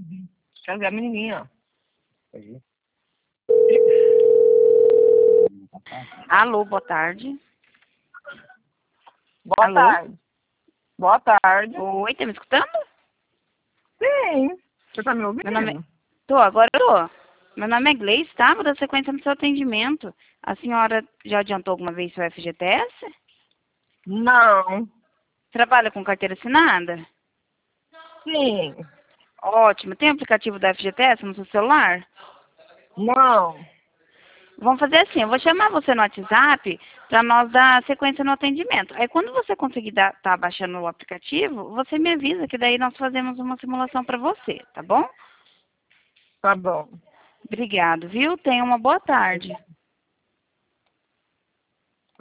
Quer ver a menininha? Aí. Alô, boa tarde. Boa Alô? tarde. Boa tarde. Oi, tá me escutando? Sim. Você tá me ouvindo? Meu nome é... Tô, agora eu tô. Meu nome é Gleice, tá? Vou dar sequência no seu atendimento. A senhora já adiantou alguma vez seu FGTS? Não. Trabalha com carteira assinada? Sim. Ótimo. Tem aplicativo da FGTS no seu celular? Não. Vamos fazer assim, eu vou chamar você no WhatsApp para nós dar sequência no atendimento. Aí quando você conseguir tá baixando o aplicativo, você me avisa que daí nós fazemos uma simulação para você, tá bom? Tá bom. Obrigado, viu? Tenha uma boa tarde.